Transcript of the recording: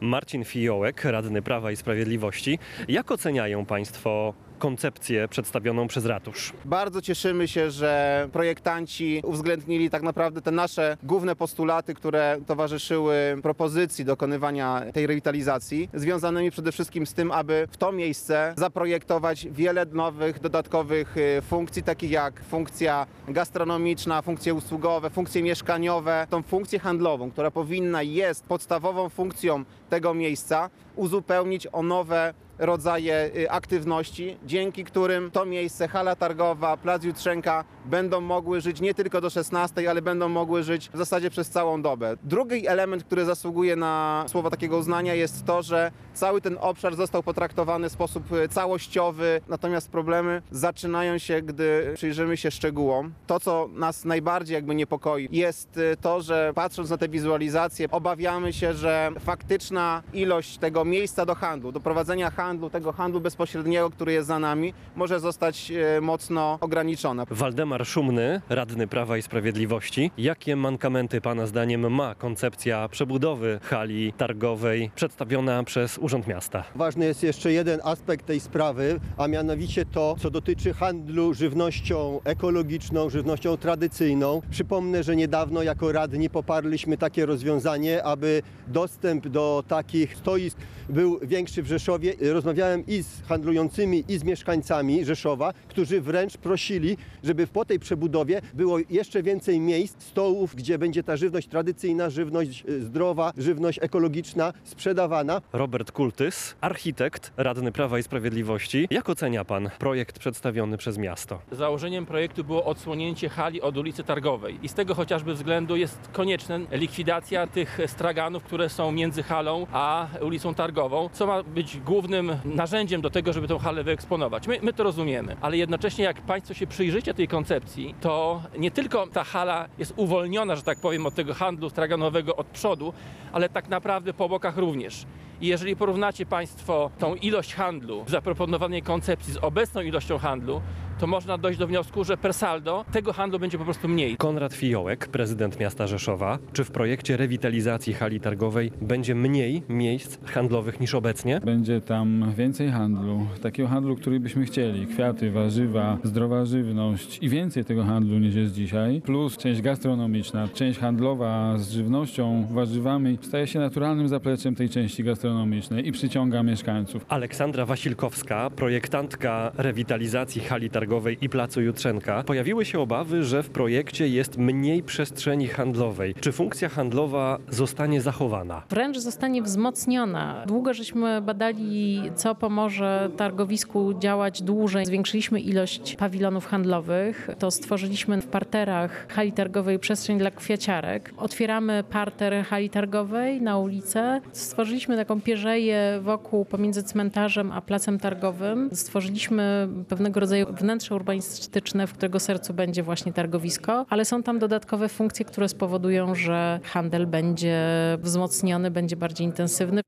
Marcin Fiołek, radny Prawa i Sprawiedliwości. Jak oceniają Państwo koncepcję przedstawioną przez ratusz? Bardzo cieszymy się, że projektanci uwzględnili tak naprawdę te nasze główne postulaty, które towarzyszyły propozycji dokonywania tej rewitalizacji, związanymi przede wszystkim z tym, aby w to miejsce zaprojektować wiele nowych, dodatkowych funkcji, takich jak funkcja gastronomiczna, funkcje usługowe, funkcje mieszkaniowe, tą funkcję handlową, która powinna i jest podstawową funkcją tego miejsca, uzupełnić o nowe rodzaje aktywności, dzięki którym to miejsce, hala targowa, plac Jutrzenka będą mogły żyć nie tylko do 16, ale będą mogły żyć w zasadzie przez całą dobę. Drugi element, który zasługuje na słowa takiego uznania, jest to, że cały ten obszar został potraktowany w sposób całościowy, natomiast problemy zaczynają się, gdy przyjrzymy się szczegółom. To, co nas najbardziej niepokoi, jest to, że patrząc na te wizualizacje, obawiamy się, że faktyczna ilość tego miejsca do handlu, do prowadzenia handlu, tego handlu bezpośredniego, który jest za nami, może zostać mocno ograniczona. Waldemar Szumny, radny Prawa i Sprawiedliwości. Jakie mankamenty Pana zdaniem ma koncepcja przebudowy hali targowej przedstawiona przez Urząd Miasta? Ważny jest jeszcze jeden aspekt tej sprawy, a mianowicie to, co dotyczy handlu żywnością ekologiczną, żywnością tradycyjną. Przypomnę, że niedawno jako radni poparliśmy takie rozwiązanie, aby dostęp do takich stoisk był większy w Rzeszowie. Rozmawiałem i z handlującymi, i z mieszkańcami Rzeszowa, którzy wręcz prosili, żeby po tej przebudowie było jeszcze więcej miejsc, stołów, gdzie będzie ta żywność tradycyjna, żywność zdrowa, żywność ekologiczna sprzedawana. Robert Kultys, architekt, radny Prawa i Sprawiedliwości. Jak ocenia Pan projekt przedstawiony przez miasto? Założeniem projektu było odsłonięcie hali od ulicy Targowej i z tego chociażby względu jest konieczna likwidacja tych straganów, które są między halą a ulicą Targową, co ma być głównym narzędziem do tego, żeby tę halę wyeksponować. My to rozumiemy, ale jednocześnie jak Państwo się przyjrzycie tej koncepcji, to nie tylko ta hala jest uwolniona, że tak powiem, od tego handlu straganowego od przodu, ale tak naprawdę po bokach również. I jeżeli porównacie Państwo tą ilość handlu w zaproponowanej koncepcji z obecną ilością handlu, to można dojść do wniosku, że per saldo tego handlu będzie po prostu mniej. Konrad Fiołek, prezydent miasta Rzeszowa. Czy w projekcie rewitalizacji hali targowej będzie mniej miejsc handlowych niż obecnie? Będzie tam więcej handlu, takiego handlu, który byśmy chcieli. Kwiaty, warzywa, zdrowa żywność i więcej tego handlu niż jest dzisiaj. Plus część gastronomiczna, część handlowa z żywnością, warzywami staje się naturalnym zapleczem tej części gastronomicznej i przyciąga mieszkańców. Aleksandra Wasilkowska, projektantka rewitalizacji hali targowej i placu Jutrzenka. Pojawiły się obawy, że w projekcie jest mniej przestrzeni handlowej. Czy funkcja handlowa zostanie zachowana? Wręcz zostanie wzmocniona. Długo żeśmy badali, co pomoże targowisku działać dłużej. Zwiększyliśmy ilość pawilonów handlowych. To stworzyliśmy w parterach hali targowej przestrzeń dla kwiaciarek. Otwieramy parter hali targowej na ulicę. Stworzyliśmy taką pierzeję wokół pomiędzy cmentarzem a placem targowym. Stworzyliśmy pewnego rodzaju wnętrze urbanistyczne, w którego sercu będzie właśnie targowisko, ale są tam dodatkowe funkcje, które spowodują, że handel będzie wzmocniony, będzie bardziej intensywny.